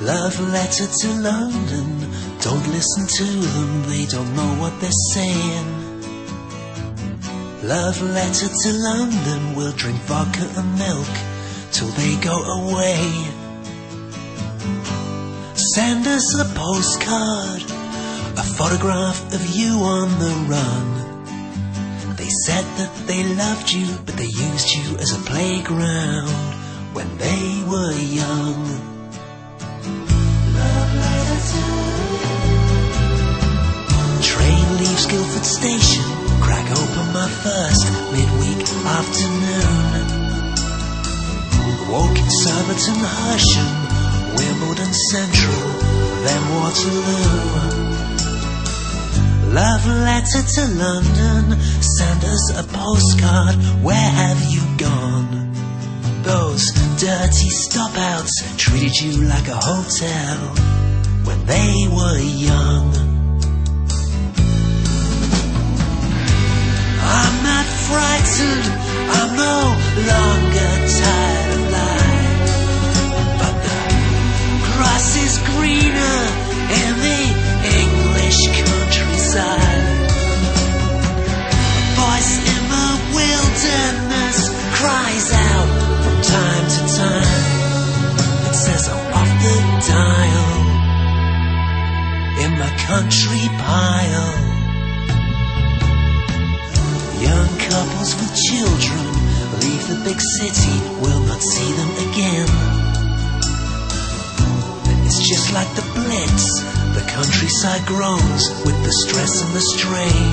Love letter to London, don't listen to them, they don't know what they're saying. Love letter to London, we'll drink vodka and milk till they go away. Send us a postcard, a photograph of you on the run. They said that they loved you, but they used you as a playground when they were young. Train leaves Guildford Station, crack open my first midweek afternoon. Woking Surbiton, Hersham, Wimbledon Central, then Waterloo. Love letter to London, send us a postcard, where have you gone? Those dirty stop-outs treated you like a hotel when they were young. I'm not frightened, I'm no longer tired of life, but the grass is greener in the English countryside. A voice in the wilderness cries out from time to time. It says I'm off the dial in my country pile. Young couples with children leave the big city, will not see them again. It's just like the Blitz, the countryside groans with the stress and the strain.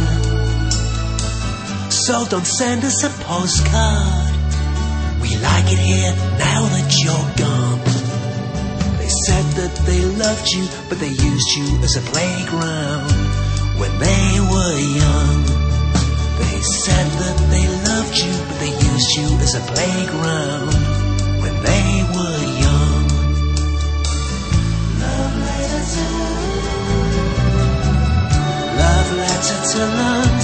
So don't send us a postcard, we like it here now that you're gone. They said that they loved you, but they used you as a playground when they were young. They said that they loved you, but they used you as a playground when they were young. Love letter to London.